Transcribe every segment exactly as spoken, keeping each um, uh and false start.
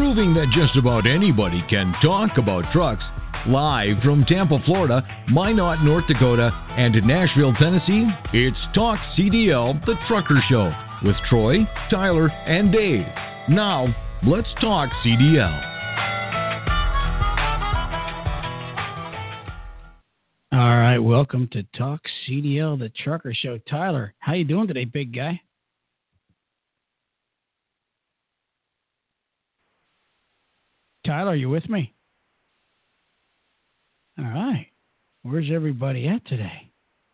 proving that just about anybody can talk about trucks. Live from Tampa, Florida, Minot, North Dakota, and Nashville, Tennessee, it's Talk C D L, the Trucker Show, with Troy, Tyler, and Dave. Now, let's talk C D L. All right, welcome to Talk C D L, the Trucker Show. Tyler, how you doing today, big guy? Tyler, are you with me? All right. Where's everybody at today?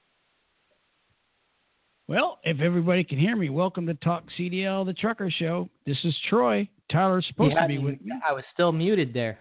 Well, if everybody can hear me, welcome to Talk C D L, the Trucker Show. This is Troy. Tyler's supposed yeah, to be with me. I was still muted there.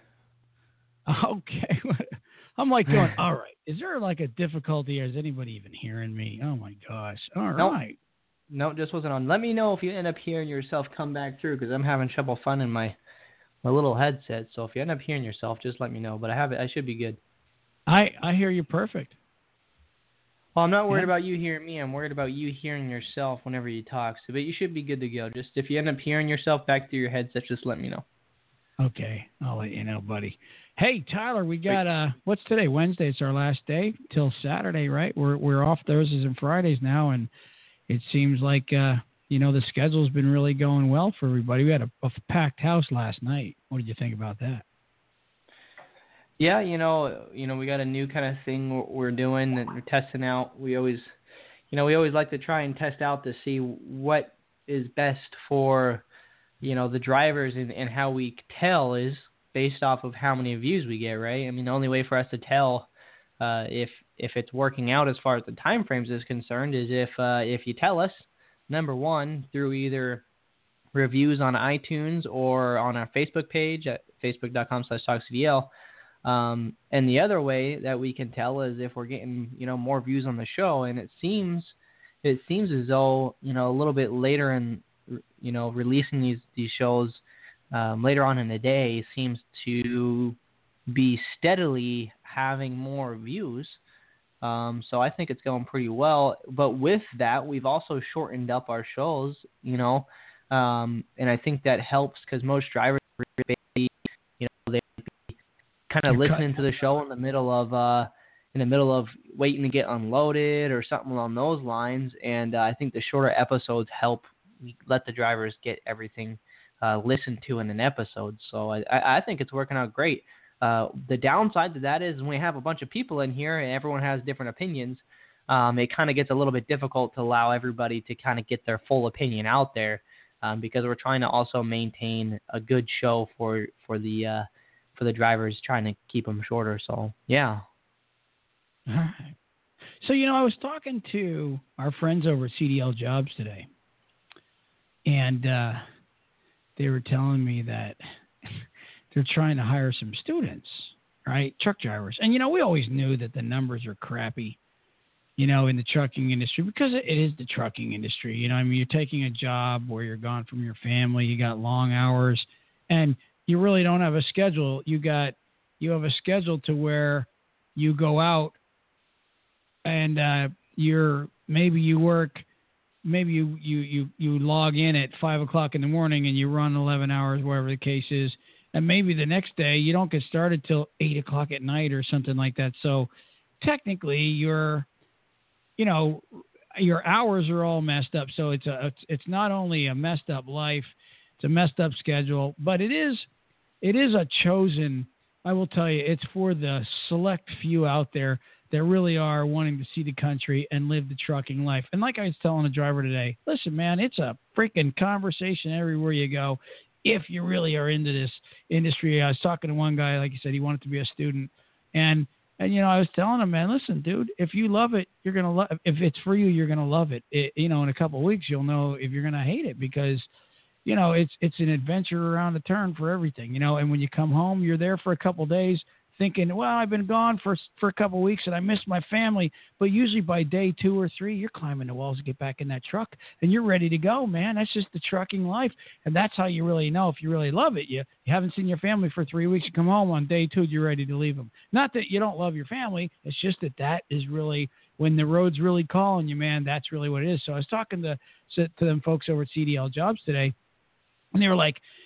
Okay. I'm like going, all right, is there like a difficulty or is anybody even hearing me? Oh, my gosh. All nope. right. No, just wasn't on. Let me know if you end up hearing yourself come back through because I'm having trouble finding my, my little headset. So if you end up hearing yourself, just let me know. But I have it. I should be good. I, I hear you perfect. Well, I'm not worried yeah. about you hearing me. I'm worried about you hearing yourself whenever you talk. So, but you should be good to go. Just if you end up hearing yourself back through your headset, just let me know. Okay, I'll let you know, buddy. Hey, Tyler, we got uh, what's today? Wednesday. It's our last day till Saturday, right? We're we're off Thursdays and Fridays now, and it seems like uh, you know the schedule's been really going well for everybody. We had a, a packed house last night. What did you think about that? Yeah, you know, you know, we got a new kind of thing we're doing that we're testing out. We always, you know, we always like to try and test out to see what is best for, you know, the drivers and, and how we tell is based off of how many views we get, right? I mean, the only way for us to tell uh, if if it's working out as far as the time frames is concerned is if uh, if you tell us, number one, through either reviews on iTunes or on our Facebook page at facebook.com slash talkcdl. Um, and the other way that we can tell is if we're getting, you know, more views on the show. And it seems, it seems as though, you know, a little bit later in, you know, releasing these, these shows um, later on in the day seems to be steadily having more views. Um, so I think it's going pretty well. But with that, we've also shortened up our shows, you know, um, and I think that helps because most drivers, you know, they kind of listening to the show in the middle of uh, in the middle of waiting to get unloaded or something along those lines. And uh, I think the shorter episodes help let the drivers get everything uh, listened to in an episode. So I, I think it's working out great. Uh, the downside to that is when we have a bunch of people in here and everyone has different opinions, um, it kind of gets a little bit difficult to allow everybody to kind of get their full opinion out there um, because we're trying to also maintain a good show for for the uh, for the drivers, trying to keep them shorter. So, yeah. All right. So, you know, I was talking to our friends over at C D L Jobs today, and uh, they were telling me that they're trying to hire some students, right, truck drivers. And, you know, we always knew that the numbers are crappy, you know, in the trucking industry because it is the trucking industry. You know, I mean, you're taking a job where you're gone from your family, you got long hours, and you really don't have a schedule. You got, you have a schedule to where you go out and uh, you're, maybe you work, maybe you, you, you, you log in at five o'clock in the morning and you run eleven hours, whatever the case is. And maybe the next day you don't get started till eight o'clock at night or something like that. So technically you're, you know, your hours are all messed up. So it's a, it's, it's not only a messed up life, it's a messed up schedule, but it is, it is a chosen, I will tell you, it's for the select few out there that really are wanting to see the country and live the trucking life. And like I was telling a driver today, listen, man, it's a freaking conversation everywhere you go if you really are into this industry. I was talking to one guy, like you said, he wanted to be a student. And, and you know, I was telling him, man, listen, dude, if you love it, you're going to love it. If it's for you, you're going to love it. it. You know, in a couple of weeks, you'll know if you're going to hate it because – you know, it's it's an adventure around the turn for everything, you know, and when you come home, you're there for a couple of days thinking, well, I've been gone for for a couple of weeks and I miss my family. But usually by day two or three, you're climbing the walls to get back in that truck and you're ready to go, man. That's just the trucking life. And that's how you really know if you really love it. You, you haven't seen your family for three weeks. You come home on day two, you're ready to leave them. Not that you don't love your family. It's just that that is really when the road's really calling you, man, that's really what it is. So I was talking to, to them folks over at C D L Jobs today. And they were like,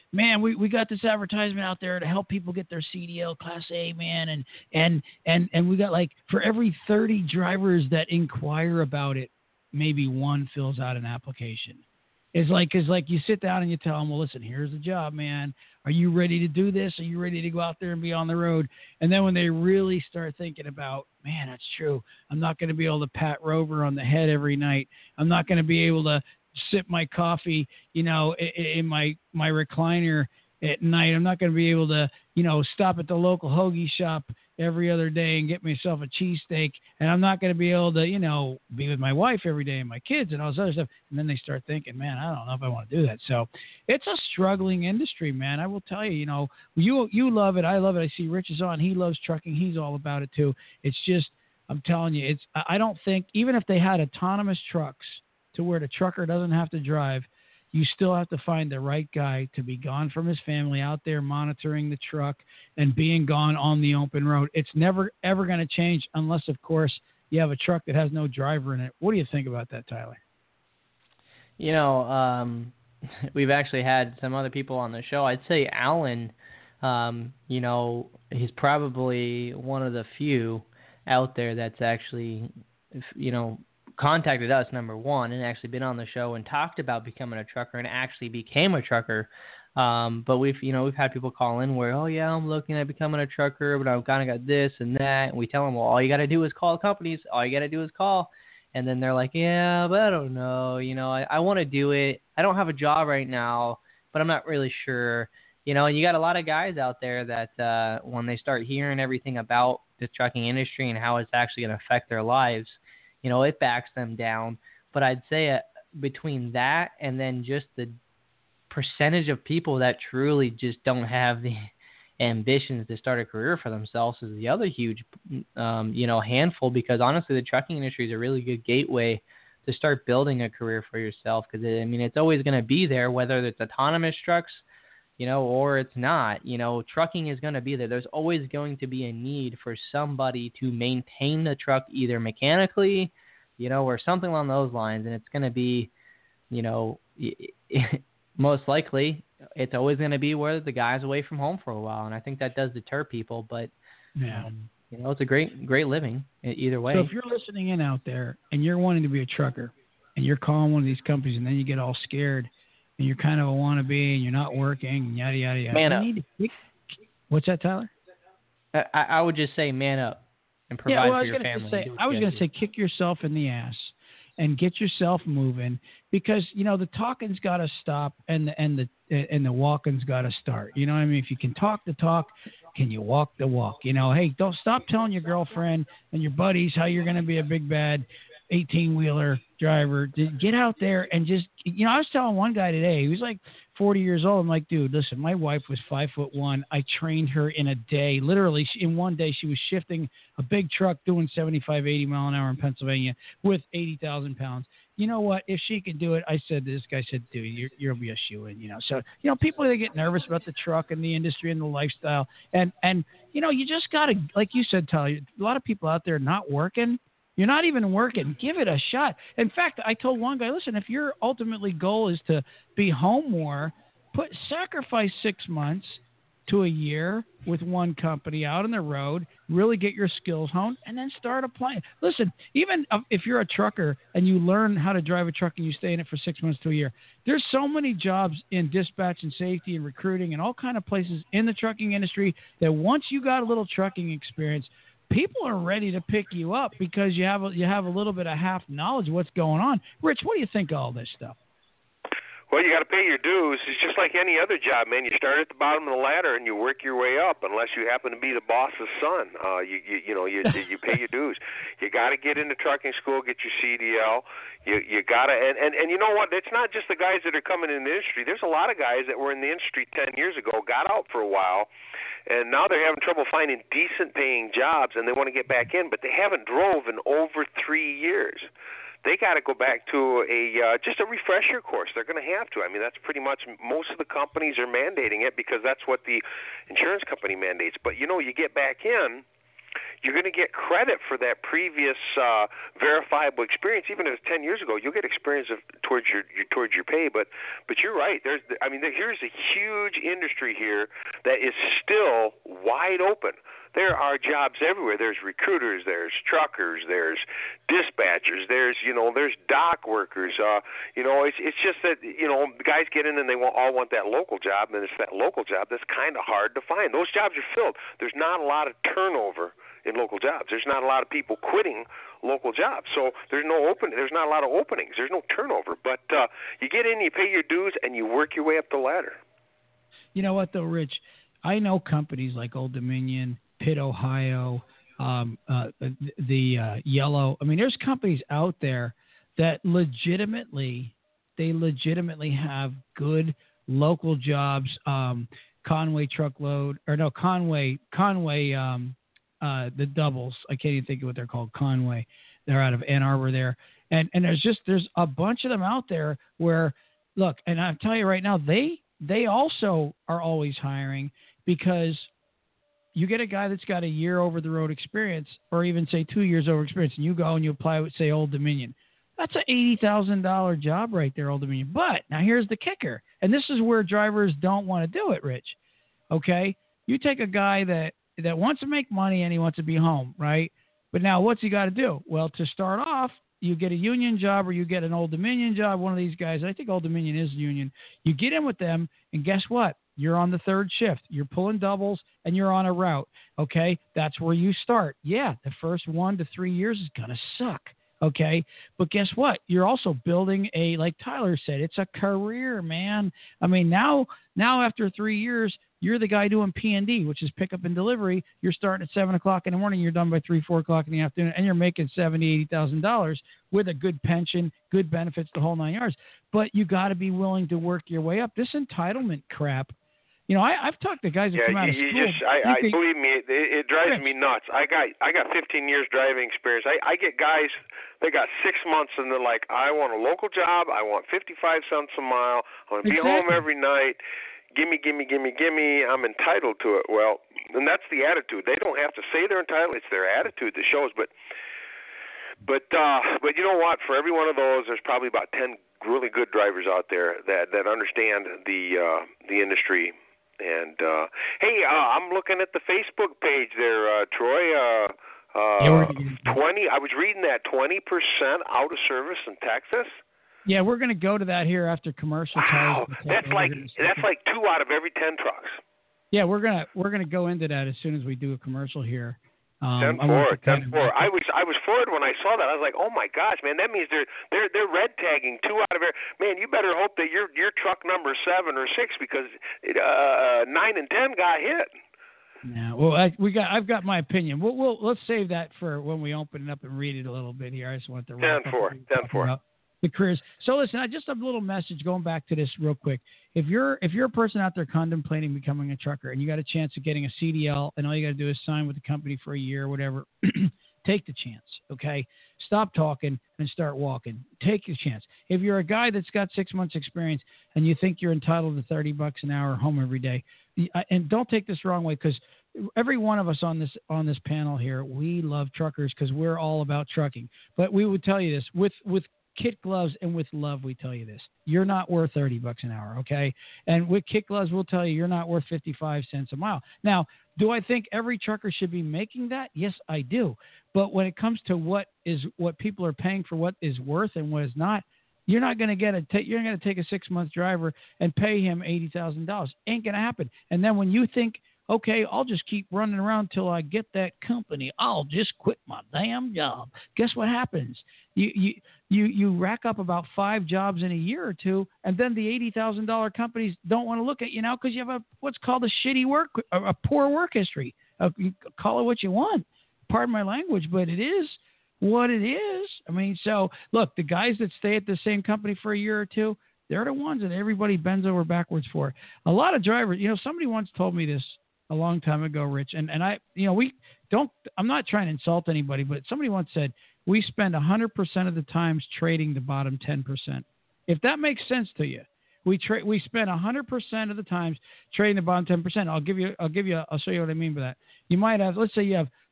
man, we, we got this advertisement out there to help people get their C D L Class A, man, and and and and we got like for every thirty drivers that inquire about it, maybe one fills out an application. It's like, it's like you sit down and you tell them, well, listen, here's the job, man. Are you ready to do this? Are you ready to go out there and be on the road? And then when they really start thinking about, man, that's true. I'm not going to be able to pat Rover on the head every night. I'm not going to be able to sip my coffee, you know, in, in my, my recliner at night. I'm not going to be able to, you know, stop at the local hoagie shop every other day and get myself a cheesesteak. And I'm not going to be able to, you know, be with my wife every day and my kids and all this other stuff. And then they start thinking, man, I don't know if I want to do that. So it's a struggling industry, man. I will tell you, you know, you, you love it. I love it. I see Rich is on. He loves trucking. He's all about it too. It's just, I'm telling you, it's, I don't think, even if they had autonomous trucks to where the trucker doesn't have to drive, you still have to find the right guy to be gone from his family out there monitoring the truck and being gone on the open road. It's never, ever going to change unless, of course, you have a truck that has no driver in it. What do you think about that, Tyler? You know, um, we've actually had some other people on the show. I'd say Alan, um, you know, he's probably one of the few out there that's actually, you know, contacted us, number one, and actually been on the show and talked about becoming a trucker and actually became a trucker. Um, but we've, you know, we've had people call in where, oh yeah, I'm looking at becoming a trucker, but I've kind of got this and that. And we tell them, well, all you got to do is call companies. All you got to do is call. And then they're like, yeah, but I don't know. You know, I, I want to do it. I don't have a job right now, but I'm not really sure. You know, and you got a lot of guys out there that uh, when they start hearing everything about the trucking industry and how it's actually going to affect their lives, you know, it backs them down. But I'd say uh, between that and then just the percentage of people that truly just don't have the ambitions to start a career for themselves is the other huge, um, you know, handful. Because honestly, the trucking industry is a really good gateway to start building a career for yourself. Because, I mean, it's always going to be there, whether it's autonomous trucks, you know, or it's not. You know, trucking is going to be there. There's always going to be a need for somebody to maintain the truck either mechanically, you know, or something along those lines. And it's going to be, you know, most likely it's always going to be where the guy's away from home for a while. And I think that does deter people. But, yeah. um, you know, it's a great, great living either way. So if you're listening in out there and you're wanting to be a trucker and you're calling one of these companies and then you get all scared, and you're kind of a wannabe, and you're not working, yada, yada, yada. Man up. Need to, what's that, Tyler? I, I would just say man up and provide yeah, well, for your I was family. Say, I was going to say kick yourself in the ass and get yourself moving because, you know, the talking's got to stop and the, and the, and the walking's got to start. You know what I mean? If you can talk the talk, can you walk the walk? You know, hey, don't stop telling your girlfriend and your buddies how you're going to be a big bad eighteen-wheeler driver. Get out there and just, you know, I was telling one guy today, he was like forty years old. I'm like, dude, listen, my wife was five foot one. I trained her in a day. Literally, in one day, she was shifting a big truck doing seventy-five, eighty mile an hour in Pennsylvania with eighty thousand pounds. You know what? If she could do it, I said to this guy, said, dude, you're, you'll be a shoo-in, you know. So, you know, people, they get nervous about the truck and the industry and the lifestyle. And, and you know, you just got to, like you said, Tyler, a lot of people out there not working. You're not even working. Give it a shot. In fact, I told one guy, listen, if your ultimately goal is to be home more, put sacrifice six months to a year with one company out on the road, really get your skills honed, and then start applying. Listen, even if you're a trucker and you learn how to drive a truck and you stay in it for six months to a year, there's so many jobs in dispatch and safety and recruiting and all kind of places in the trucking industry that once you got a little trucking experience, people are ready to pick you up because you have a, you have a little bit of half knowledge of what's going on. Rich, what do you think of all this stuff? Well, you got to pay your dues. It's just like any other job, man. You start at the bottom of the ladder and you work your way up. Unless you happen to be the boss's son, uh, you, you you know you you pay your dues. You got to get into trucking school, get your C D L. You you got to and, and and you know what? It's not just the guys that are coming in the industry. There's a lot of guys that were in the industry ten years ago, got out for a while, and now they're having trouble finding decent paying jobs, and they want to get back in, but they haven't drove in over three years. They got to go back to a uh, just a refresher course. They're going to have to. I mean, that's pretty much most of the companies are mandating it because that's what the insurance company mandates. But, you know, you get back in, you're going to get credit for that previous uh, verifiable experience. Even if it's ten years ago, you'll get experience of, towards your, your towards your pay. But but you're right. There's I mean there, here's a huge industry here that is still wide open. There are jobs everywhere. There's recruiters, there's truckers, there's dispatchers, there's you know, there's dock workers. Uh, you know, it's it's just that you know, the guys get in and they want, all want that local job, and it's that local job that's kind of hard to find. Those jobs are filled. There's not a lot of turnover in local jobs. There's not a lot of people quitting local jobs. So there's no open. There's not a lot of openings. There's no turnover. But uh, you get in, you pay your dues, and you work your way up the ladder. You know what, though, Rich? I know companies like Old Dominion, Pitt, Ohio, um, uh, the uh, Yellow. I mean, there's companies out there that legitimately, they legitimately have good local jobs. Um, Conway Truckload, or no, Conway, Conway, um, uh, the doubles. I can't even think of what they're called. Conway. They're out of Ann Arbor there, and and there's just there's a bunch of them out there where, look, and I'll tell you right now, they they also are always hiring because you get a guy that's got a year over the road experience, or even say two years over experience, and you go and you apply with, say, Old Dominion. That's an eighty thousand dollars job right there, Old Dominion. But now here's the kicker, and this is where drivers don't want to do it, Rich. Okay? You take a guy that, that wants to make money and he wants to be home, right? But now what's he got to do? Well, to start off, you get a union job or you get an Old Dominion job, one of these guys. I think Old Dominion is union. You get in with them, and guess what? You're on the third shift. You're pulling doubles, and you're on a route, okay? That's where you start. Yeah, the first one to three years is going to suck, okay? But guess what? You're also building a, like Tyler said, it's a career, man. I mean, now now after three years, you're the guy doing P and D, which is pickup and delivery. You're starting at seven o'clock in the morning. You're done by three, four o'clock in the afternoon, and you're making seventy thousand, eighty thousand dollars with a good pension, good benefits, the whole nine yards. But you got to be willing to work your way up. This entitlement crap. You know, I, I've talked to guys that yeah, come out you, of you school. Just, I, I think, believe me, it, it drives Rich. me nuts. I got, I got fifteen years driving experience. I, I get guys, they got six months, and they're like, I want a local job. I want fifty-five cents a mile. I want to be exactly. home every night. Gimme, gimme, gimme, gimme. I'm entitled to it. Well, and that's the attitude. They don't have to say they're entitled. It's their attitude that shows. But, but, uh, but you know what? For every one of those, there's probably about ten really good drivers out there that that understand the uh, the industry. And uh, hey, uh, I'm looking at the Facebook page there, uh, Troy. Uh, uh, yeah, twenty. I was reading that twenty percent out of service in Texas. Yeah, we're going to go to that here after commercial. Wow, that's like that's like two out of every ten trucks. Yeah, we're gonna we're gonna go into that as soon as we do a commercial here. Um, ten four, ten four. I was I was floored when I saw that. I was like, oh my gosh, man, that means they're they're they're red tagging two out of every. Man, you better hope that your your truck number seven or six because uh, nine and ten got hit. Yeah, well, I, we got I've got my opinion. We'll, we'll let's save that for when we open it up and read it a little bit here. I just want to ten four, ten four. The careers. So listen, I just have a little message going back to this real quick. If you're if you're a person out there contemplating becoming a trucker and you got a chance of getting a C D L and all you got to do is sign with the company for a year or whatever, take the chance, okay? Stop talking and start walking. Take your chance. If you're a guy that's got six months experience and you think you're entitled to thirty bucks an hour home every day, and don't take this the wrong way because every one of us on this on this panel here, we love truckers because we're all about trucking. But we would tell you this with with kid gloves and with love, we tell you this. You're not worth thirty bucks an hour, okay? And with kid gloves, we'll tell you you're not worth fifty-five cents a mile. Now, do I think every trucker should be making that? Yes, I do. But when it comes to what is what people are paying for what is worth and what is not, you're not going to get a t- you're going to take a six-month driver and pay him eighty thousand dollars. Ain't going to happen. And then when you think, okay, I'll just keep running around till I get that company. I'll just quit my damn job. Guess what happens? You you you you rack up about five jobs in a year or two, and then the eighty thousand dollars companies don't want to look at you now because you have a what's called a shitty work, a, a poor work history. Uh, you call it what you want. Pardon my language, but it is what it is. I mean, so look, the guys that stay at the same company for a year or two, they're the ones that everybody bends over backwards for. A lot of drivers, you know, somebody once told me this a long time ago, Rich, and, and I, you know, we don't, I'm not trying to insult anybody, but somebody once said, we spend one hundred percent of the times trading the bottom ten percent. If that makes sense to you, we trade, we spend one hundred percent of the times trading the bottom ten percent. I'll give you, I'll give you, I'll show you what I mean by that. You might have, let's say you have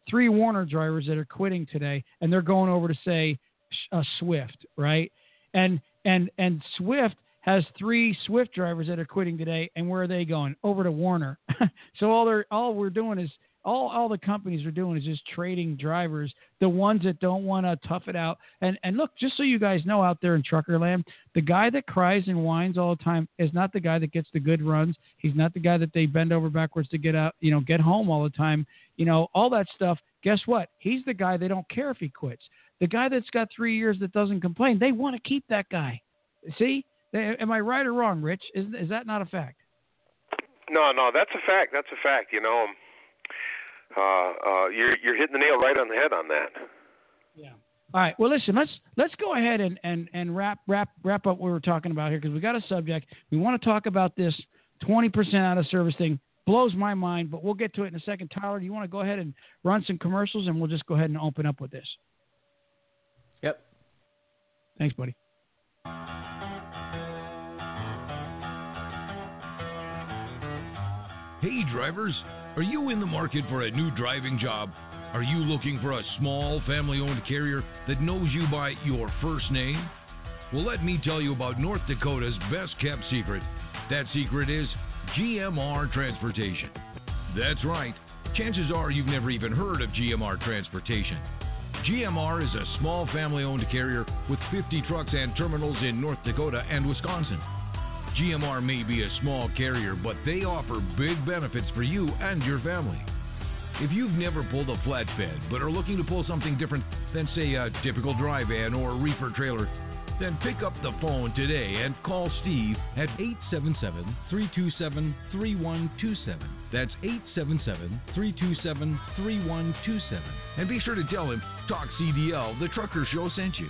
three Warner drivers that are quitting today, and they're going over to, say, uh, Swift, right? And and and Swift has three Swift drivers that are quitting today, and where are they going? Over to Warner. So all they're all we're doing is all all the companies are doing is just trading drivers, the ones that don't want to tough it out. And and look, just so you guys know out there in trucker land, the guy that cries and whines all the time is not the guy that gets the good runs. He's not the guy that they bend over backwards to get out, you know, get home all the time. You know, all that stuff. Guess what? He's the guy they don't care if he quits. The guy that's got three years that doesn't complain, they want to keep that guy. See? Am I right or wrong, Rich? Is is that not a fact? No, no, that's a fact. That's a fact. You know, uh, uh, you're you're hitting the nail right on the head on that. Yeah. All right. Well, listen. Let's let's go ahead and, and, and wrap wrap wrap up what we're talking about here, because we got a subject. We want to talk about this twenty percent out of service thing. Blows my mind, but we'll get to it in a second. Tyler, do you want to go ahead and run some commercials, and we'll just go ahead and open up with this? Yep. Thanks, buddy. Hey drivers, are you in the market for a new driving job? Are you looking for a small family-owned carrier that knows you by your first name? Well, let me tell you about North Dakota's best-kept secret. That secret is G M R Transportation. That's right. Chances are you've never even heard of G M R Transportation. G M R is a small family-owned carrier with fifty trucks and terminals in North Dakota and Wisconsin. G M R may be a small carrier, but they offer big benefits for you and your family. If you've never pulled a flatbed but are looking to pull something different than, say, a typical dry van or reefer trailer, then pick up the phone today and call Steve at eight seven seven, three two seven, three one two seven. That's eight seven seven, three two seven, three one two seven. And be sure to tell him Talk C D L, the Trucker Show, sent you.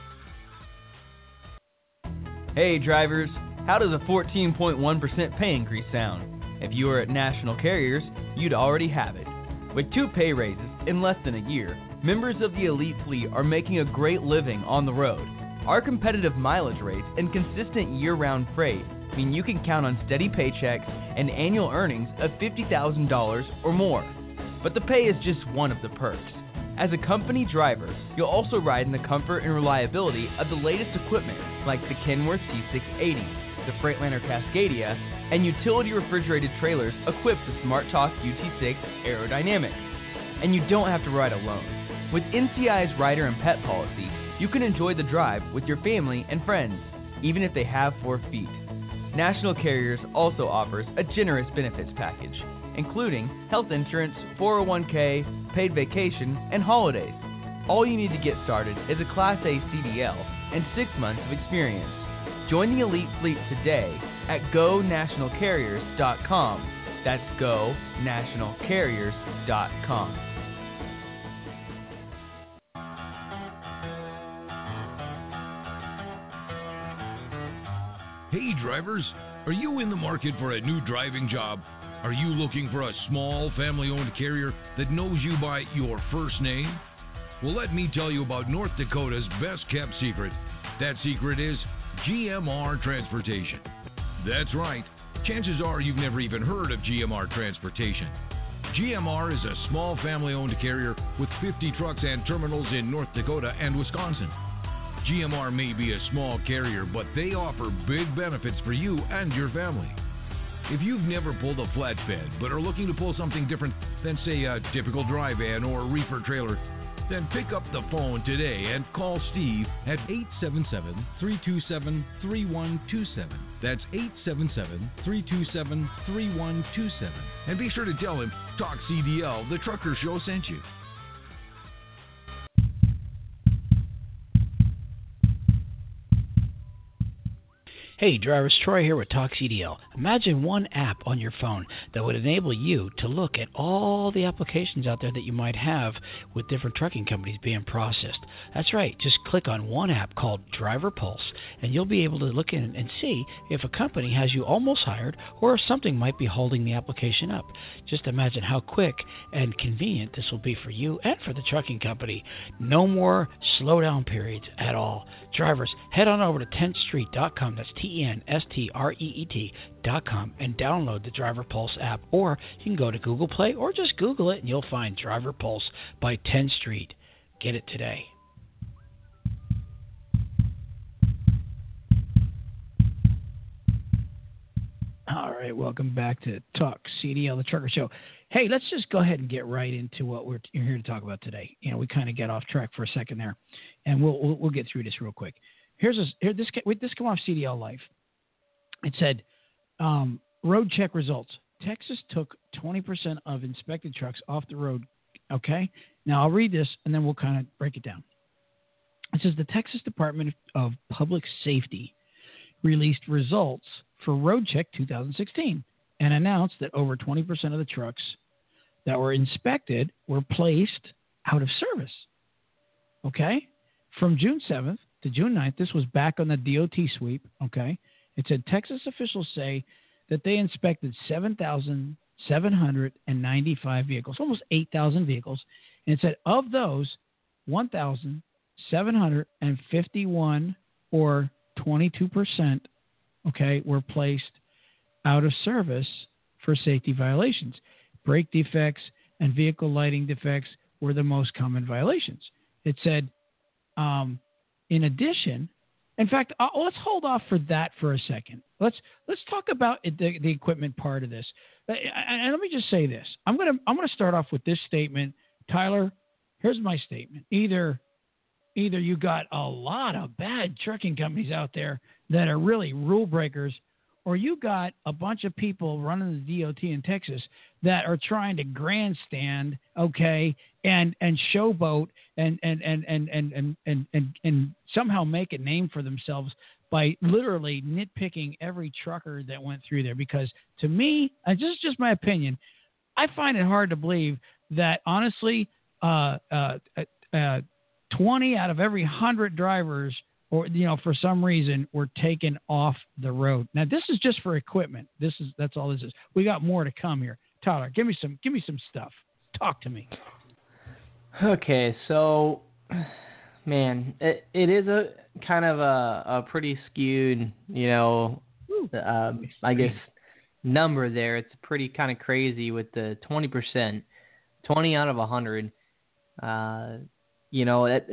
Hey drivers, how does a fourteen point one percent pay increase sound? If you were at National Carriers, you'd already have it. With two pay raises in less than a year, members of the elite fleet are making a great living on the road. Our competitive mileage rates and consistent year-round freight mean you can count on steady paychecks and annual earnings of fifty thousand dollars or more. But the pay is just one of the perks. As a company driver, you'll also ride in the comfort and reliability of the latest equipment like the Kenworth T six eighty, the Freightliner Cascadia, and utility refrigerated trailers equipped with SmartTalk U T six aerodynamics. And you don't have to ride alone. With N C I's rider and pet policy, you can enjoy the drive with your family and friends, even if they have four feet. National Carriers also offers a generous benefits package, including health insurance, four oh one k, paid vacation, and holidays. All you need to get started is a Class A C D L and six months of experience. Join the elite fleet today at go national carriers dot com. That's go national carriers dot com. Hey drivers, are you in the market for a new driving job? Are you looking for a small family-owned carrier that knows you by your first name? Well, let me tell you about North Dakota's best-kept secret. That secret is G M R Transportation. That's right. Chances are you've never even heard of G M R Transportation. G M R is a small family-owned carrier with fifty trucks and terminals in North Dakota and Wisconsin. G M R may be a small carrier, but they offer big benefits for you and your family. If you've never pulled a flatbed but are looking to pull something different than, say, a typical dry van or reefer trailer, then pick up the phone today and call Steve at eight seven seven, three two seven, three one two seven. That's eight seven seven, three two seven, three one two seven. And be sure to tell him Talk C D L, the Trucker Show, sent you. Hey drivers, Troy here with Talk C D L. Imagine one app on your phone that would enable you to look at all the applications out there that you might have with different trucking companies being processed. That's right, just click on one app called Driver Pulse and you'll be able to look in and see if a company has you almost hired or if something might be holding the application up. Just imagine how quick and convenient this will be for you and for the trucking company. No more slowdown periods at all. Drivers, head on over to tenth street dot com. That's T E N S T R E E T dot com, and download the Driver Pulse app. Or you can go to Google Play or just Google it and you'll find Driver Pulse by tenth Street. Get it today. All right, welcome back to Talk C D L, the Trucker Show. Hey, let's just go ahead and get right into what we're here to talk about today. You know, we kind of get off track for a second there, and we'll we'll, we'll get through this real quick. Here's a, here this this come off C D L Life. It said, um, road check results. Texas took twenty percent of inspected trucks off the road. Okay, now I'll read this and then we'll kind of break it down. It says the Texas Department of Public Safety released results for Road Check two thousand sixteen and announced that over twenty percent of the trucks that were inspected were placed out of service. Okay? From June seventh to June ninth, this was back on the D O T sweep. Okay? It said Texas officials say that they inspected seven thousand seven hundred ninety-five vehicles, almost eight thousand vehicles. And it said of those, one thousand seven hundred fifty-one or twenty-two percent, okay, were placed out of service for safety violations. Brake defects and vehicle lighting defects were the most common violations. It said, um, in addition, in fact, uh, let's hold off for that for a second. Let's let's talk about it, the, the equipment part of this. Uh, and let me just say this: I'm gonna I'm gonna start off with this statement, Tyler. Here's my statement: either either you got a lot of bad trucking companies out there that are really rule breakers, or you got a bunch of people running the D O T in Texas that are trying to grandstand, okay, and and showboat and and and and and and and, and, and somehow make a name for themselves by literally nitpicking every trucker that went through there. Because to me, and this is just my opinion, I find it hard to believe that honestly, uh, uh, uh, twenty out of every hundred drivers, or, you know, for some reason, were taken off the road. Now, this is just for equipment. This is that's all this is. We got more to come here. Tyler, give me some give me some stuff. Talk to me. Okay, so, man, it it is a kind of a, a pretty skewed, you know, uh, I guess, number there. It's pretty kind of crazy with the twenty percent, twenty out of one hundred. Uh, you know, it.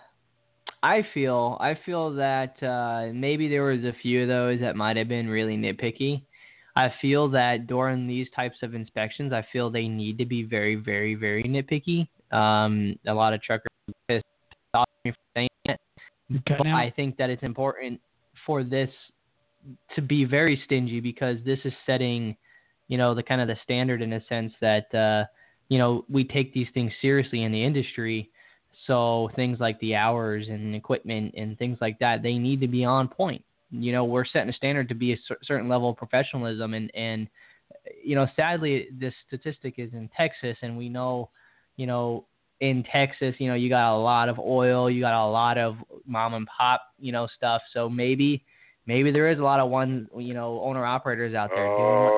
I feel I feel that uh, maybe there was a few of those that might have been really nitpicky. I feel that during these types of inspections, I feel they need to be very, very, very nitpicky. Um, a lot of truckers are pissed off at me for saying it. Okay, but now. I think that it's important for this to be very stingy, because this is setting, you know, the kind of the standard in a sense that, uh, you know, we take these things seriously in the industry. So things like the hours and equipment and things like that, they need to be on point. You know, we're setting a standard to be a certain level of professionalism. And, and, you know, sadly, this statistic is in Texas, and we know, you know, in Texas, you know, you got a lot of oil, you got a lot of mom and pop, you know, stuff. So maybe, maybe there is a lot of one, you know, owner operators out there.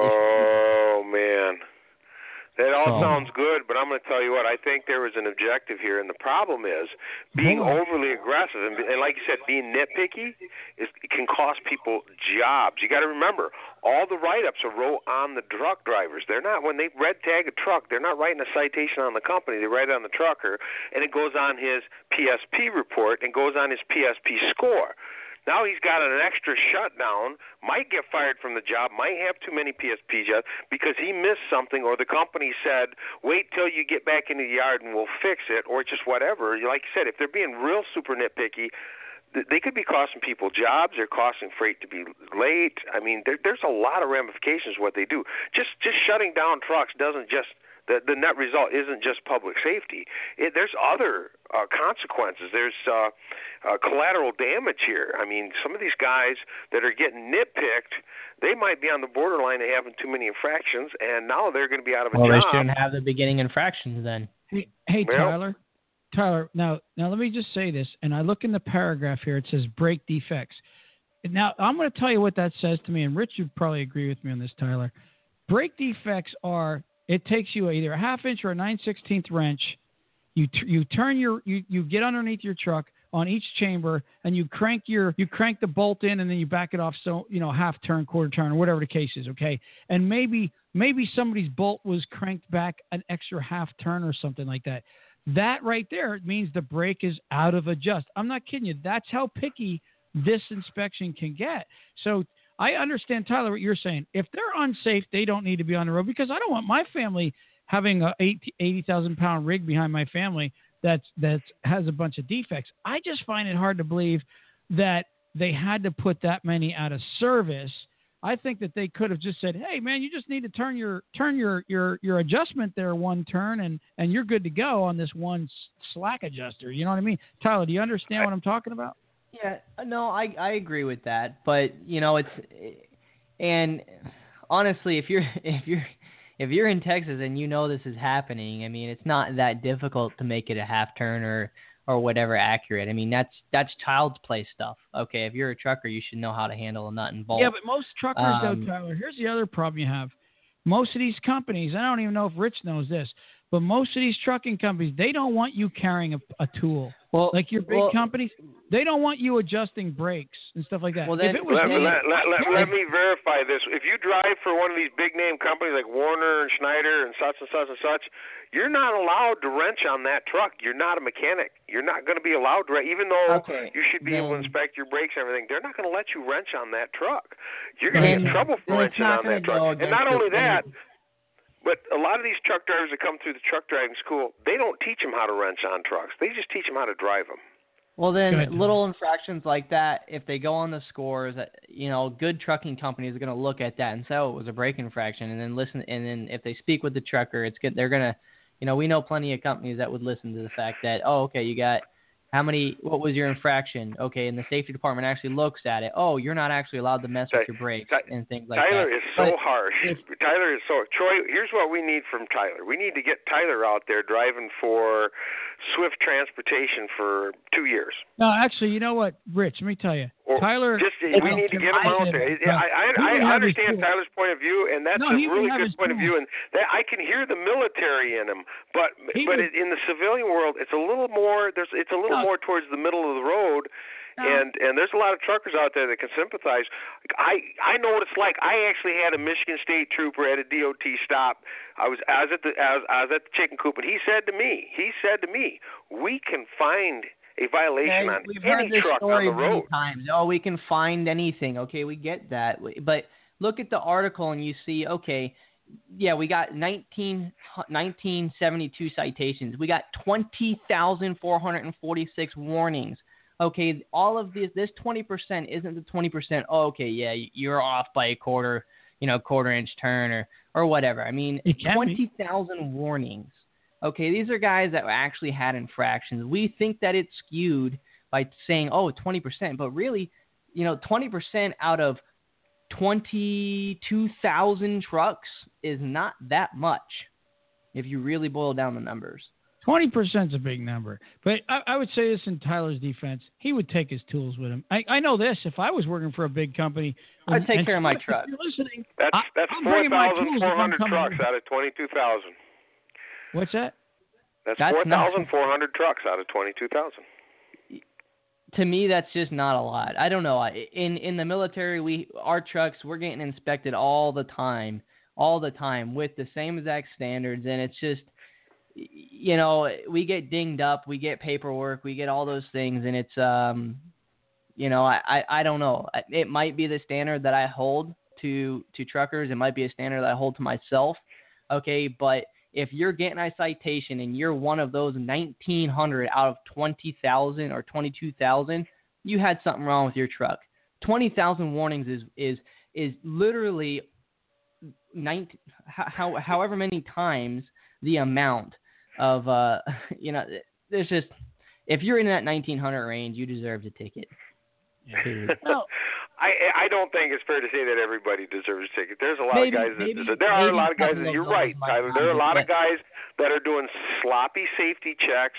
Oh, doing what man. That all So, sounds good, but I'm going to tell you what, I think there is an objective here, and the problem is being overly aggressive, and, and like you said, being nitpicky, is, it can cost people jobs. You got to remember, all the write-ups are wrote on the truck drivers. They're not, when they red tag a truck, they're not writing a citation on the company. They write it on the trucker, and it goes on his P S P report and goes on his P S P score. Now he's got an extra shutdown, might get fired from the job, might have too many P S P jobs because he missed something, or the company said, wait till you get back into the yard and we'll fix it, or just whatever. Like you said, if they're being real super nitpicky, they could be costing people jobs. They're costing freight to be late. I mean, there, there's a lot of ramifications what they do. Just just shutting down trucks doesn't just The, the net result isn't just public safety. It, there's other uh, consequences. There's uh, uh, collateral damage here. I mean, some of these guys that are getting nitpicked, they might be on the borderline of having too many infractions, and now they're going to be out of a well, job. Well, they shouldn't have the beginning infractions then. Hey, hey well, Tyler. Tyler, now, now let me just say this, and I look in the paragraph here. It says brake defects. Now, I'm going to tell you what that says to me, and Rich would probably agree with me on this, Tyler. Brake defects are, it takes you either a half inch or a nine sixteenth wrench. You t- you turn your you, you get underneath your truck, on each chamber, and you crank your you crank the bolt in, and then you back it off, so you know half turn, quarter turn, or whatever the case is. Okay, and maybe maybe somebody's bolt was cranked back an extra half turn or something like that. That right there means the brake is out of adjust. I'm not kidding you. That's how picky this inspection can get. So I understand, Tyler, what you're saying. If they're unsafe, they don't need to be on the road, because I don't want my family having a eighty thousand pound rig behind my family that's that has a bunch of defects. I just find it hard to believe that they had to put that many out of service. I think that they could have just said, "Hey, man, you just need to turn your turn your your, your adjustment there one turn, and, and you're good to go on this one slack adjuster." You know what I mean, Tyler? Do you understand what I'm talking about? Yeah, no, I I agree with that, but you know it's, and honestly, if you're if you're if you're in Texas and you know this is happening, I mean, it's not that difficult to make it a half turn or, or whatever accurate. I mean, that's that's child's play stuff. Okay, if you're a trucker, you should know how to handle a nut and bolt. Yeah, but most truckers, um, though, Tyler, here's the other problem you have. Most of these companies, I don't even know if Rich knows this, but most of these trucking companies, they don't want you carrying a, a tool. Well, like your big well, companies, they don't want you adjusting brakes and stuff like that. Well, then, if it was let, me, let, let, let, let me verify this. If you drive for one of these big name companies like Warner and Schneider and such and such and such, you're not allowed to wrench on that truck. You're not a mechanic. You're not going to be allowed to, even though okay, you should be then, able to inspect your brakes and everything. They're not going to let you wrench on that truck. You're going to get in trouble for wrenching on that truck. And not only that, but a lot of these truck drivers that come through the truck driving school, they don't teach them how to wrench on trucks. They just teach them how to drive them. Well, then little infractions like that, if they go on the scores, you know, good trucking companies are going to look at that and say, oh, it was a brake infraction, and then listen. And then if they speak with the trucker, it's good. They're going to, you know, we know plenty of companies that would listen to the fact that, oh, okay, you got how many, what was your infraction? Okay, and the safety department actually looks at it. Oh, you're not actually allowed to mess with your brakes and things like Tyler that. Tyler is so but harsh. If, Tyler is so, Troy, here's what we need from Tyler. We need to get Tyler out there driving for Swift Transportation for two years. No, actually, you know what, Rich, let me tell you. Or Tyler, just we need to get him out there. I, I, I understand Tyler's point of view, and that's no, a really good point tool. of view, and that, I can hear the military in him. But he but was, in the civilian world, it's a little more. There's it's a little no, more towards the middle of the road, no. and and there's a lot of truckers out there that can sympathize. I I know what it's like. I actually had a Michigan State trooper at a D O T stop. I was I was at the I was, I was at the chicken coop, and he said to me, he said to me, we can find a violation okay, on we've any heard this truck story on the road. Many times. Oh, we can find anything. Okay, we get that. But look at the article and you see, okay, yeah, we got nineteen, nineteen seventy-two citations. We got twenty thousand four hundred forty-six warnings. Okay, all of this, this twenty percent isn't the twenty percent. Oh, okay, yeah, you're off by a quarter, you know, quarter inch turn or, or whatever. I mean, twenty thousand warnings. Okay, these are guys that actually had infractions. We think that it's skewed by saying, oh, twenty percent. But really, you know, twenty percent out of twenty-two thousand trucks is not that much if you really boil down the numbers. twenty percent is a big number. But I, I would say this in Tyler's defense. He would take his tools with him. I, I know this. If I was working for a big company. I'd and, take and care of my if truck. You're listening, That's, that's four thousand four hundred trucks out of twenty-two thousand. What's that? That's, that's four thousand four hundred trucks out of twenty-two thousand. To me, that's just not a lot. I don't know. In in the military, we our trucks, we're getting inspected all the time, all the time with the same exact standards, and it's just, you know, we get dinged up, we get paperwork, we get all those things, and it's, um, you know, I, I, I don't know. It might be the standard that I hold to to truckers. It might be a standard that I hold to myself. Okay, but if you're getting a citation and you're one of those nineteen hundred out of twenty thousand or twenty-two thousand, you had something wrong with your truck. twenty thousand warnings is is is literally nineteen, how, however many times the amount of, uh, you know, there's just, if you're in that nineteen hundred range, you deserve a ticket. Yeah. Well, I I don't think it's fair to say that everybody deserves a ticket. There's a lot maybe, of guys that maybe, there are a lot of guys that that you're right, Tyler. There are a lot of guys that are doing sloppy safety checks.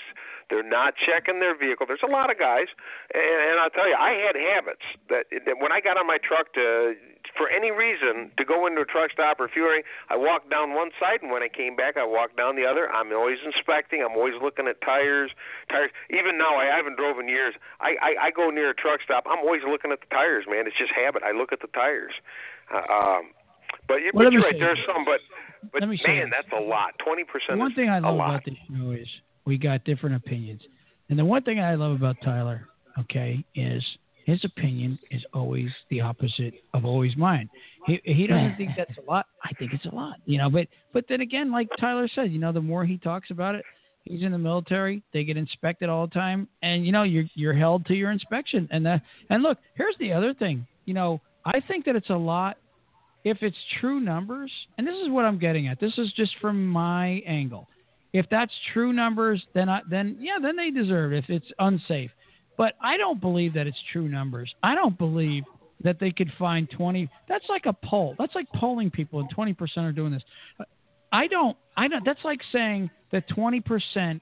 They're not checking their vehicle. There's a lot of guys, and, and I'll tell you, I had habits that, that when I got on my truck to, for any reason, to go into a truck stop or fueling, I walked down one side, and when I came back, I walked down the other. I'm always inspecting. I'm always looking at tires. Tires. Even now, I haven't drove in years. I, I, I go near a truck stop. I'm always looking at the tires, man. It's just habit. I look at the tires. Uh, um, but, you, well, but you're right. Say, There's some, but but man, say, that's a lot. Twenty percent. One thing I love about this show is we got different opinions, and the one thing I love about Tyler, okay, is his opinion is always the opposite of always mine. He he doesn't think that's a lot. I think it's a lot, you know. But but then again, like Tyler said, you know, the more he talks about it, he's in the military. They get inspected all the time, and you know, you're you're held to your inspection. And that and look, here's the other thing. You know, I think that it's a lot. If it's true numbers, and this is what I'm getting at, this is just from my angle. If that's true numbers, then I, then yeah, then they deserve it if it's unsafe. But I don't believe that it's true numbers. I don't believe that they could find twenty. That's like a poll. That's like polling people, and twenty percent are doing this. I don't. I don't. That's like saying that twenty percent,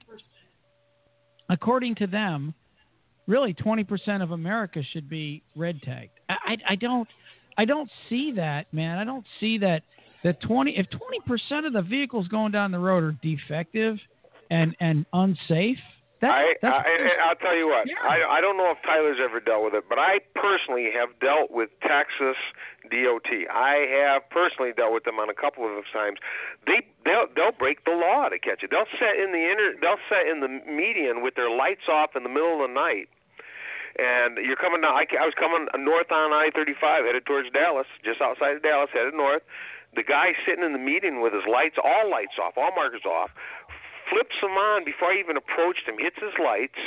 according to them, really twenty percent of America should be red tagged. I, I, I don't. I don't see that, man. I don't see that. That twenty, if twenty percent of the vehicles going down the road are defective and and unsafe, that, I, that's I, I'll tell you what. yeah. I, I don't know if Tyler's ever dealt with it, but I personally have dealt with Texas D O T. I have personally dealt with them on a couple of times. They they'll they'll break the law to catch you. They'll set in the inter, they'll set in the median with their lights off in the middle of the night. And you're coming down. I, I was coming north on I thirty-five, headed towards Dallas, just outside of Dallas, headed north. The guy sitting in the median with his lights, all lights off, all markers off, flips them on before I even approached him, hits his lights,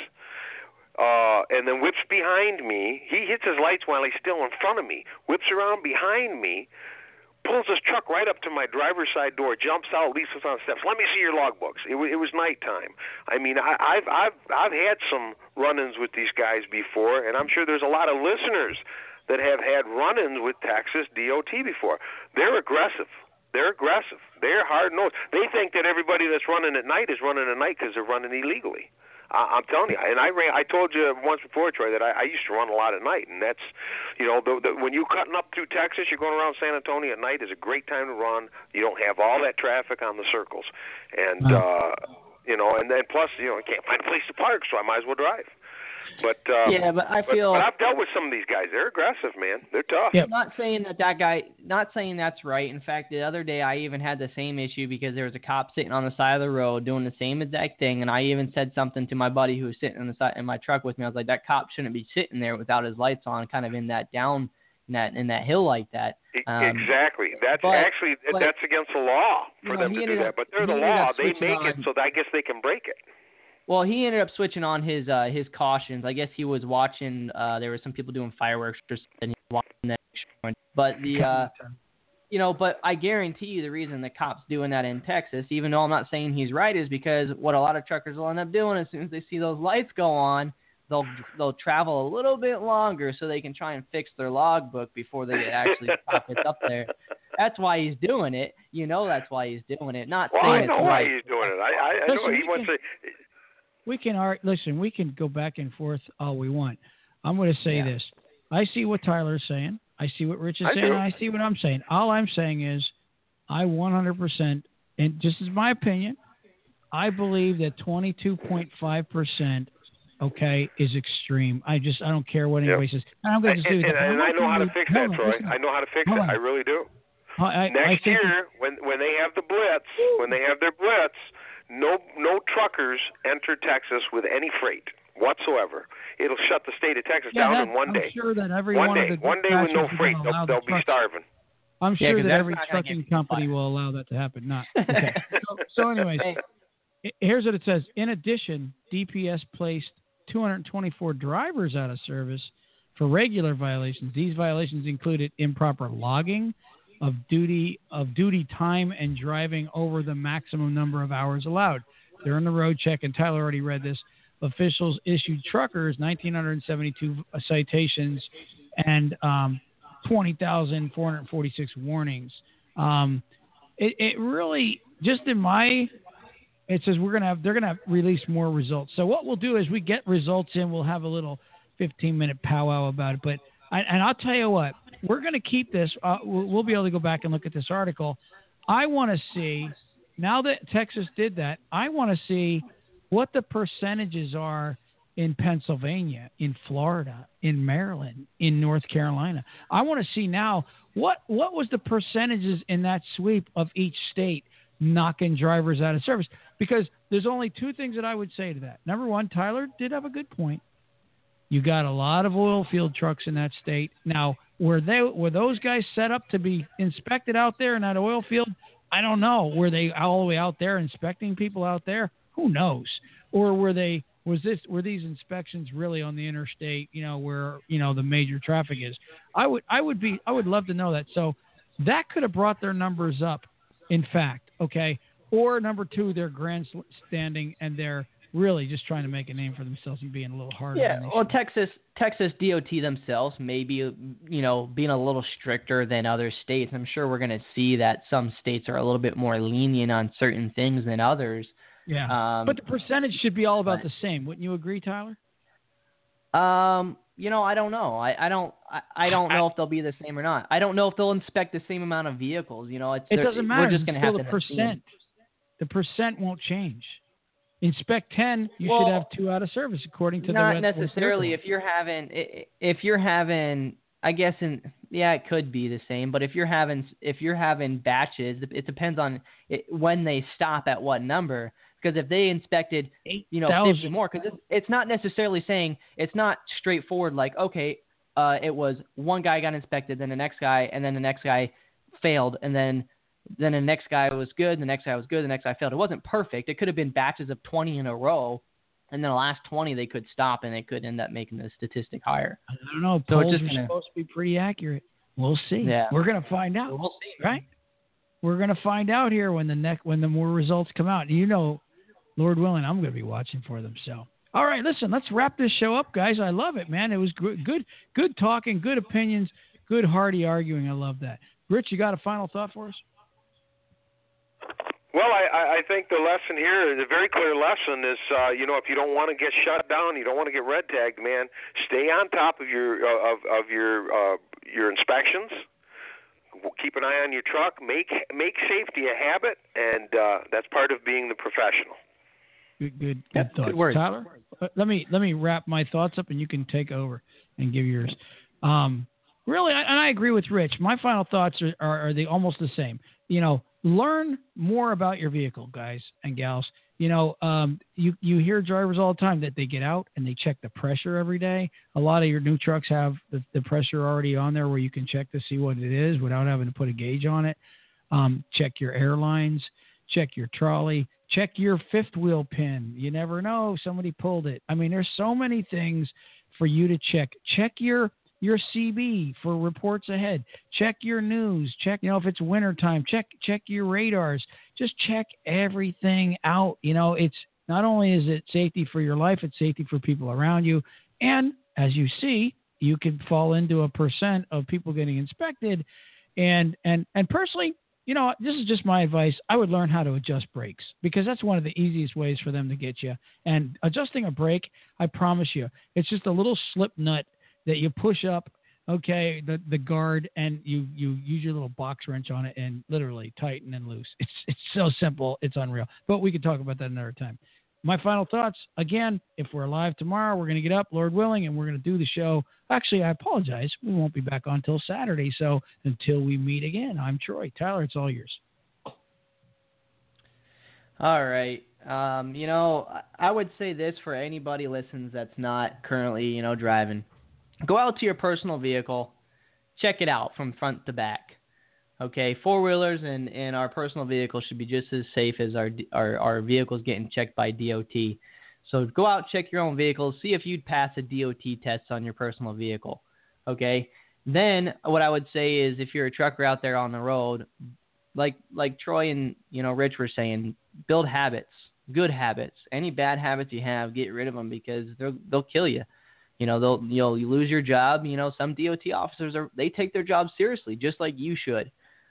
uh, and then whips behind me. He hits his lights while he's still in front of me, whips around behind me, pulls his truck right up to my driver's side door, jumps out, leaves us on the steps. Let me see your logbooks. It, w- it was nighttime. I mean, I, I've I've I've had some run-ins with these guys before, and I'm sure there's a lot of listeners that have had run-ins with Texas D O T before. They're aggressive. They're aggressive. They're hard-nosed. They think that everybody that's running at night is running at night because they're running illegally. I'm telling you, and I ran, I told you once before, Troy, that I, I used to run a lot at night, and that's, you know, the, the, when you're cutting up through Texas, you're going around San Antonio at night is a great time to run. You don't have all that traffic on the circles, and uh, you know, and then plus, you know, I can't find a place to park, so I might as well drive. But uh, yeah, but I feel. But, but I've dealt with some of these guys. They're aggressive, man. They're tough. I'm not saying that that guy. Not saying that's right. In fact, the other day I even had the same issue because there was a cop sitting on the side of the road doing the same exact thing, and I even said something to my buddy who was sitting on the side in my truck with me. I was like, that cop shouldn't be sitting there without his lights on, kind of in that down, in that in that hill like that. Um, exactly. That's but, actually but, that's against the law for you know, them to do up, that. But they're the ended law. up They make on, it so that I guess they can break it. Well, he ended up switching on his uh, his cautions. I guess he was watching. Uh, there were some people doing fireworks, and he was watching that. But the, uh, you know, but I guarantee you the reason the cops doing that in Texas, even though I'm not saying he's right, is because what a lot of truckers will end up doing as soon as they see those lights go on, they'll they'll travel a little bit longer so they can try and fix their logbook before they actually pop it up there. That's why he's doing it. You know, that's why he's doing it. Not well, saying I know it's why right. he's doing it. I, I, I know Listen, he wants can, to. We can art. Listen, we can go back and forth all we want. I'm going to say Yeah. this. I see what Tyler's saying. I see what Rich is I saying. do. And I see what I'm saying. All I'm saying is, I one hundred percent, and just as my opinion, I believe that twenty-two point five percent, okay, is extreme. I just I don't care what anybody Yep. says. And I'm going to And, just do and, that. and I know how to fix that, Troy. I know how to fix Hold it. on. I really do. I, I, Next I think year, when when they have the blitz, when they have their blitz, no no truckers enter Texas with any freight whatsoever. It'll shut the state of Texas yeah, down that, in one I'm day. sure that every One one day, of the one day with no dispatchers freight, will they'll, allow the they'll be truck- starving. I'm Yeah, sure 'cause that that's every not gonna trucking get company fired. will allow that to happen. Not okay. so, so, anyways, Hey. I- here's what it says. In addition, D P S placed two hundred twenty-four drivers out of service for regular violations. These violations included improper logging of duty of duty time and driving over the maximum number of hours allowed. During the road check, and Tyler already read this, officials issued truckers one thousand nine hundred seventy-two citations and um, twenty thousand four hundred forty-six warnings. Um, it, it really, just in my It says we're gonna have they're gonna have release more results. So what we'll do is we get results in. We'll have a little fifteen minute powwow about it. But I, and I'll tell you what, we're gonna keep this. Uh, we'll, we'll be able to go back and look at this article. I want to see now that Texas did that. I want to see what the percentages are in Pennsylvania, in Florida, in Maryland, in North Carolina. I want to see now what what was the percentages in that sweep of each state knocking drivers out of service. Because there's only two things that I would say to that. Number one, Tyler did have a good point. You got a lot of oil field trucks in that state. Now, were they were those guys set up to be inspected out there in that oil field? I don't know. Were they all the way out there inspecting people out there? Who knows? Or were they was this were these inspections really on the interstate, you know, where, you know, the major traffic is? I would I would be I would love to know that. So that could have brought their numbers up, in fact, okay? Or number two, they're grandstanding and they're really just trying to make a name for themselves and being a little harder. Yeah, than they well, should. Texas Texas D O T themselves maybe, you know, being a little stricter than other states. I'm sure we're going to see that some states are a little bit more lenient on certain things than others. Yeah, um, but the percentage should be all about but, the same. Wouldn't you agree, Tyler? Um, you know, I don't know. I, I don't I, I don't know if they'll be the same or not. I don't know if they'll inspect the same amount of vehicles. You know, it's It doesn't matter. We're just going to have the to percent. The percent won't change. Inspect ten, you well, should have two out of service according to not the not necessarily. If you're having if you're having, I guess in yeah, it could be the same. But if you're having if you're having batches, it depends on it, when they stop at what number. Because if they inspected, you know, fifty more, because it's, it's not necessarily saying, it's not straightforward like, okay, uh, it was one guy got inspected, then the next guy, and then the next guy failed, and then then the next guy was good, the next guy was good, the next guy failed. It wasn't perfect. It could have been batches of twenty in a row, and then the last twenty they could stop, and they could end up making the statistic higher. I don't know. So Polls it's just are gonna, supposed to be pretty accurate. We'll see. Yeah. We're going to find out. We'll see. Right? We're going to find out here when the next when the more results come out. You know, Lord willing, I'm going to be watching for them. So, all right, listen, let's wrap this show up, guys. I love it, man. It was good, good, good talking, good opinions, good hearty arguing. I love that. Rich, you got a final thought for us? Well, I, I think the lesson here, the very clear lesson is, uh, you know, if you don't want to get shut down, you don't want to get red tagged, man, stay on top of your uh, of of your uh, your inspections. Keep an eye on your truck. Make make safety a habit, and uh, that's part of being the professional. Good, good, Yep, good thoughts. good words. Tyler, let me let me wrap my thoughts up, and you can take over and give yours. Um, really, I, and I agree with Rich. My final thoughts are, are, are they almost the same. You know, learn more about your vehicle, guys and gals. You know, um, you you hear drivers all the time that they get out and they check the pressure every day. A lot of your new trucks have the, the pressure already on there where you can check to see what it is without having to put a gauge on it. Um, check your airlines. Check your trolley. Check your fifth wheel pin. You never know. Somebody pulled it. I mean, there's so many things for you to check. Check your your C B for reports ahead. Check your news. Check, you know, if it's wintertime, check check your radars. Just check everything out. You know, it's not only is it safety for your life, it's safety for people around you. And as you see, you could fall into a percent of people getting inspected. And and and personally, you know, this is just my advice. I would learn how to adjust brakes because that's one of the easiest ways for them to get you. And adjusting a brake, I promise you, it's just a little slip nut that you push up, okay, the the guard, and you, you use your little box wrench on it and literally tighten and loose. It's it's so simple. It's unreal. But we could talk about that another time. My final thoughts, again, if we're alive tomorrow, we're going to get up, Lord willing, and we're going to do the show. Actually, I apologize. We won't be back on until Saturday. So until we meet again, I'm Troy. Tyler, it's all yours. All right. Um, you know, I would say this for anybody listens that's not currently, you know, driving. Go out to your personal vehicle. Check it out from front to back. Okay, four-wheelers and, and our personal vehicles should be just as safe as our, our our vehicles getting checked by D O T. So go out, check your own vehicles, see if you'd pass a D O T test on your personal vehicle. Okay, then what I would say is if you're a trucker out there on the road, like like Troy and you know Rich were saying, build habits, good habits. Any bad habits you have, get rid of them because they'll they'll kill you. You know, they'll you'll you lose your job. You know, some D O T officers are they take their job seriously, just like you should.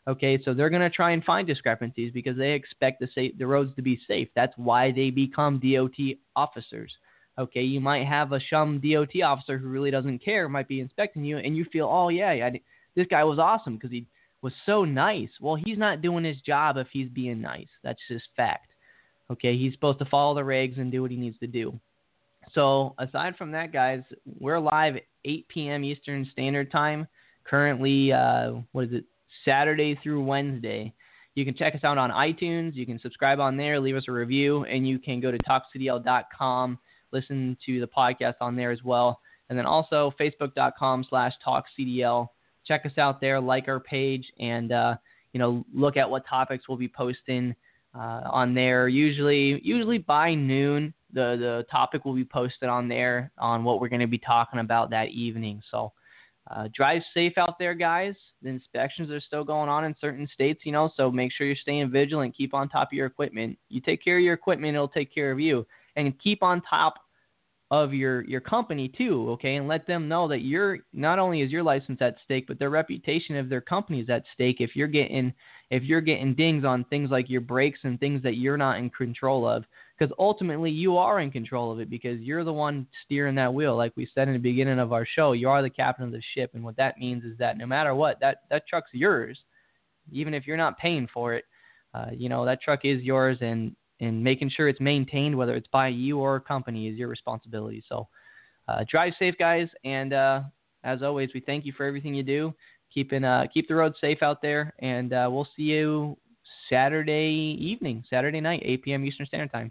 Okay, so they're going to try and find discrepancies because they expect the safe, the roads to be safe. That's why they become D O T officers. Okay, you might have a shum D O T officer who really doesn't care, might be inspecting you, and you feel, oh, yeah, I, this guy was awesome because he was so nice. Well, he's not doing his job if he's being nice. That's just fact. Okay, he's supposed to follow the regs and do what he needs to do. So aside from that, guys, we're live at eight p.m. Eastern Standard Time. Currently, uh, what is it, Saturday through Wednesday. You can check us out on iTunes. You can subscribe on there, leave us a review, and you can go to talk c d l dot com, listen to the podcast on there as well. And then also facebook.com slash talkcdl. Check us out there, like our page, and uh, you know, look at what topics we'll be posting uh, on there. Usually, usually by noon, the the topic will be posted on there on what we're going to be talking about that evening. So uh, drive safe out there, guys. The inspections are still going on in certain states, you know, so make sure you're staying vigilant. Keep on top of your equipment. You take care of your equipment, it'll take care of you. And keep on top of your, your company too, okay, and let them know that you're not only is your license at stake, but their reputation of their company is at stake. If you're getting if you're getting dings on things like your brakes and things that you're not in control of, because ultimately you are in control of it because you're the one steering that wheel. Like we said in the beginning of our show, you are the captain of the ship, and what that means is that no matter what, that that truck's yours, even if you're not paying for it. Uh, you know, that truck is yours, and and making sure it's maintained, whether it's by you or a company, is your responsibility. So uh, drive safe, guys. And uh, as always, we thank you for everything you do. Keeping, uh, keep the roads safe out there. And uh, we'll see you Saturday evening, Saturday night, eight p.m. Eastern Standard Time.